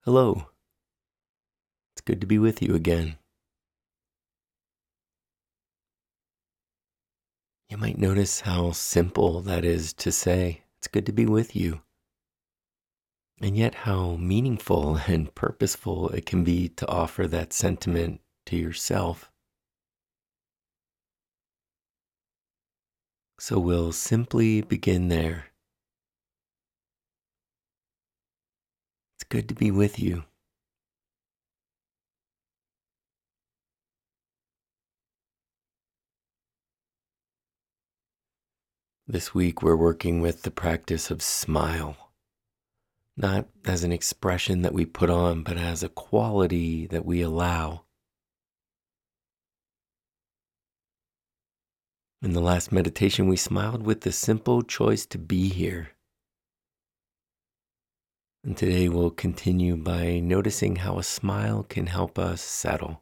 Hello, it's good to be with you again. You might notice how simple that is to say, it's good to be with you, and yet how meaningful and purposeful it can be to offer that sentiment to yourself. So we'll simply begin there. It's good to be with you. This week we're working with the practice of smile, not as an expression that we put on, but as a quality that we allow. In the last meditation, we smiled with the simple choice to be here. And today we'll continue by noticing how a smile can help us settle,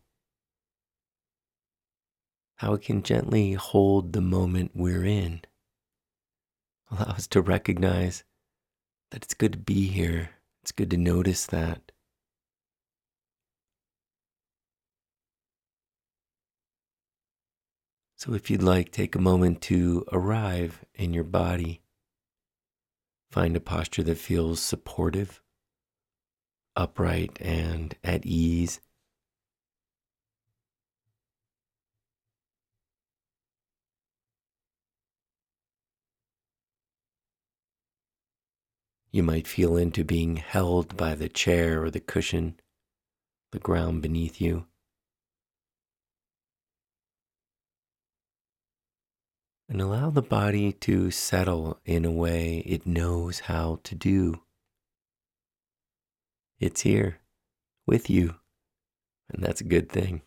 how it can gently hold the moment we're in, allow us to recognize that it's good to be here. It's good to notice that. So if you'd like, take a moment to arrive in your body. Find a posture that feels supportive, upright, and at ease. You might feel into being held by the chair or the cushion, the ground beneath you. And allow the body to settle in a way it knows how to do. It's here with you, and that's a good thing.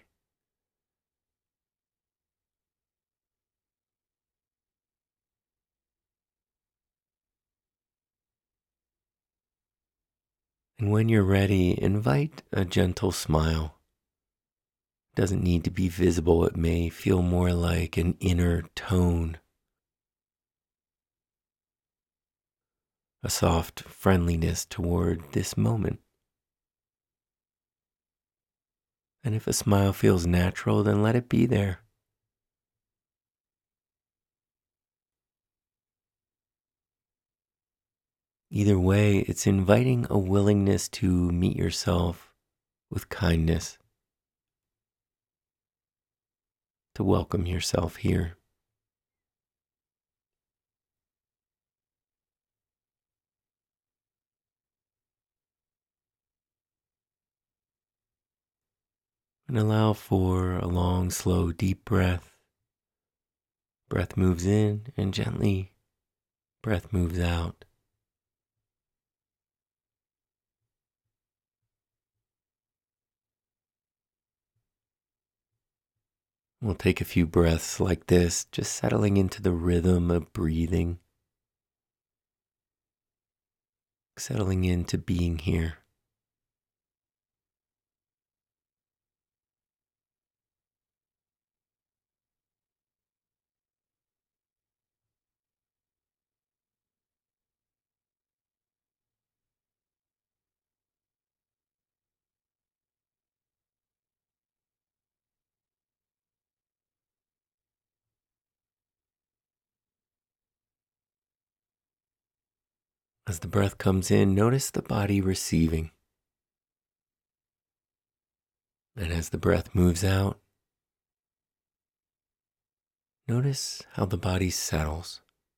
And when you're ready, invite a gentle smile. It doesn't need to be visible. It may feel more like an inner tone, a soft friendliness toward this moment. And if a smile feels natural, then let it be there. Either way, it's inviting a willingness to meet yourself with kindness, to welcome yourself here. And allow for a long, slow, deep breath. Breath moves in and gently, breath moves out. We'll take a few breaths like this, just settling into the rhythm of breathing, settling into being here. As the breath comes in, notice the body receiving. And as the breath moves out, notice how the body settles.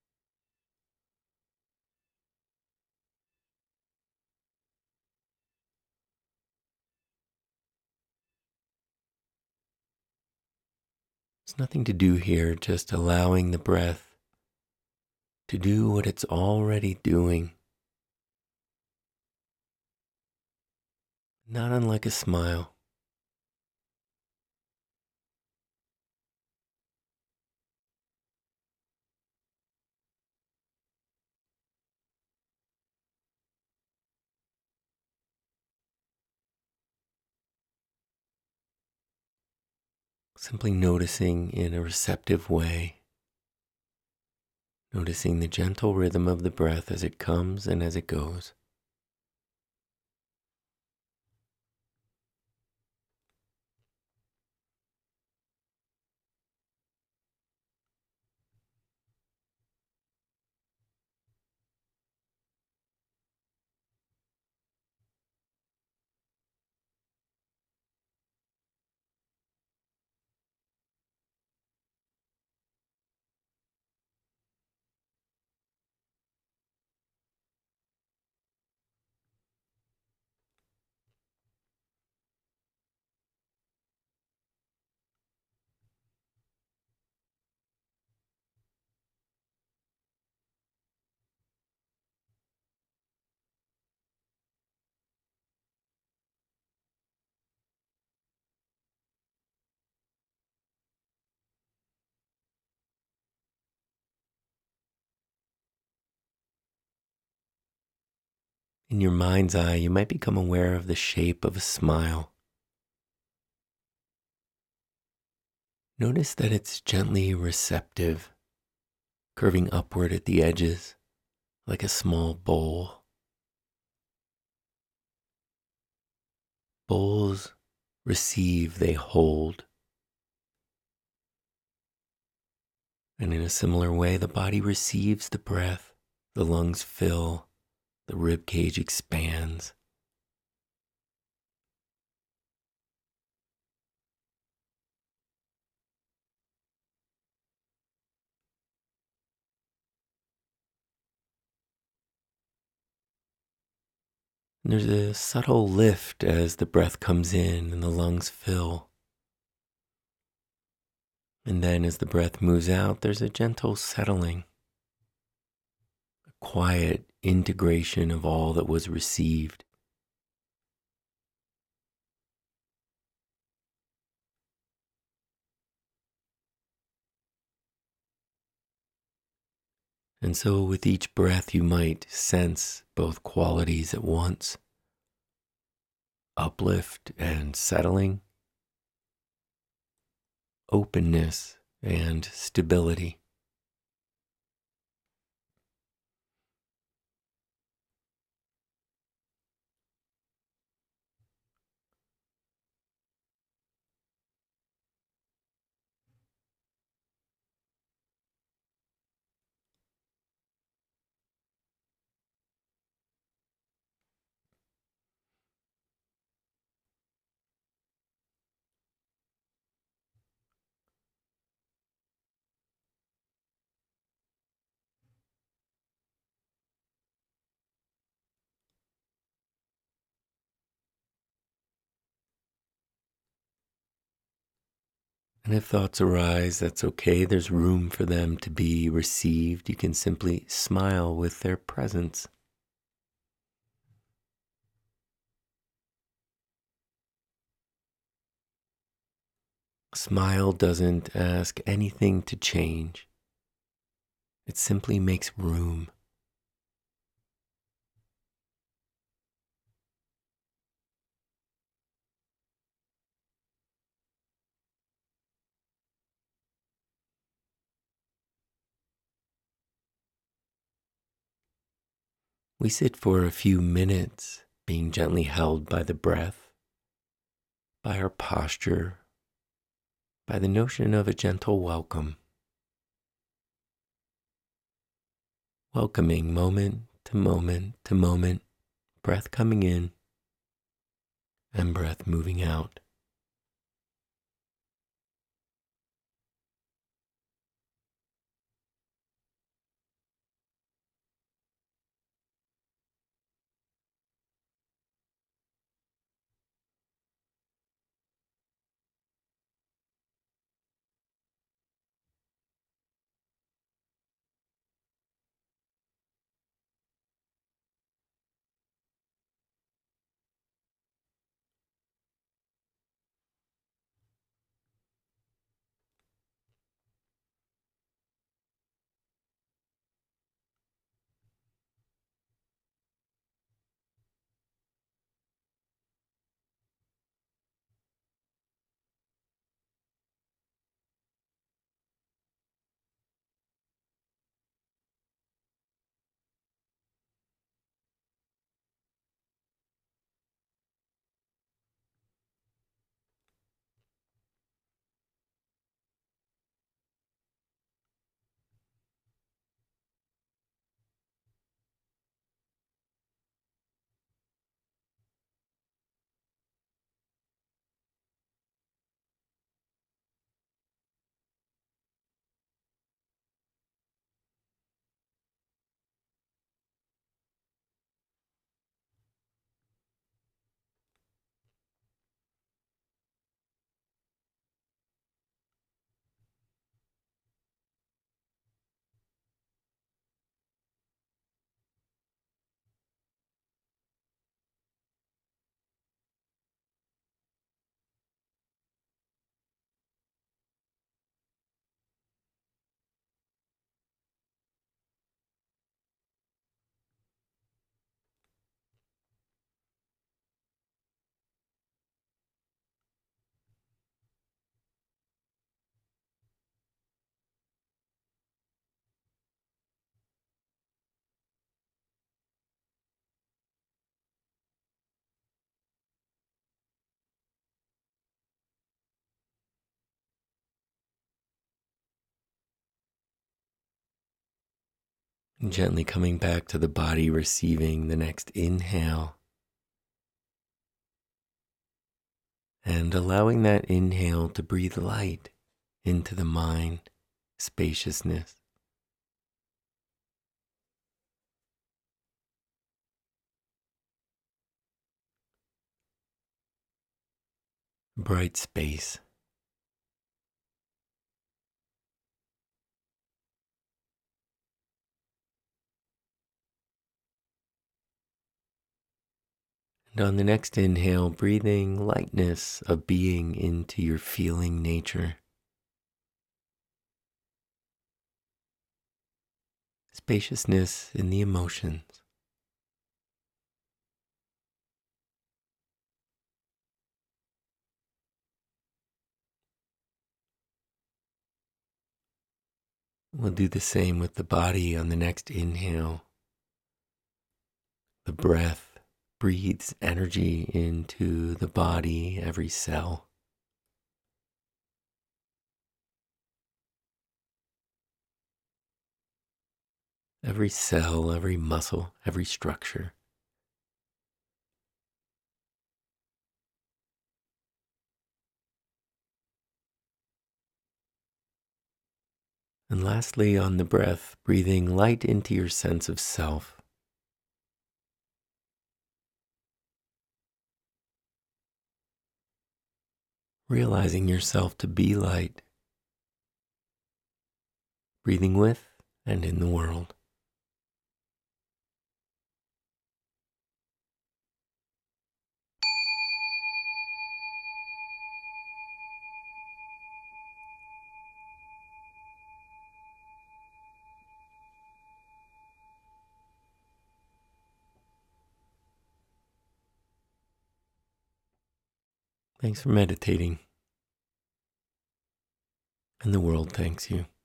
There's nothing to do here, just allowing the breath to do what it's already doing. Not unlike a smile. Simply noticing in a receptive way, noticing the gentle rhythm of the breath as it comes and as it goes. In your mind's eye, you might become aware of the shape of a smile. Notice that it's gently receptive, curving upward at the edges like a small bowl. Bowls receive, they hold. And in a similar way, the body receives the breath, the lungs fill, the rib cage expands. And there's a subtle lift as the breath comes in and the lungs fill. And then as the breath moves out, there's a gentle settling, a quiet integration of all that was received. And so with each breath, you might sense both qualities at once, uplift and settling, openness and stability. And if thoughts arise, that's okay. There's room for them to be received. You can simply smile with their presence. Smile doesn't ask anything to change. It simply makes room. We sit for a few minutes, being gently held by the breath, by our posture, by the notion of a gentle welcome, welcoming moment to moment to moment, breath coming in and breath moving out. And gently coming back to the body, receiving the next inhale, and allowing that inhale to breathe light into the mind, spaciousness, bright space. And on the next inhale, breathing lightness of being into your feeling nature, spaciousness in the emotions. We'll do the same with the body on the next inhale. The breath breathes energy into the body, every cell. Every cell, every muscle, every structure. And lastly, on the breath, breathing light into your sense of self. Realizing yourself to be light, breathing with and in the world. Thanks for meditating, and the world thanks you.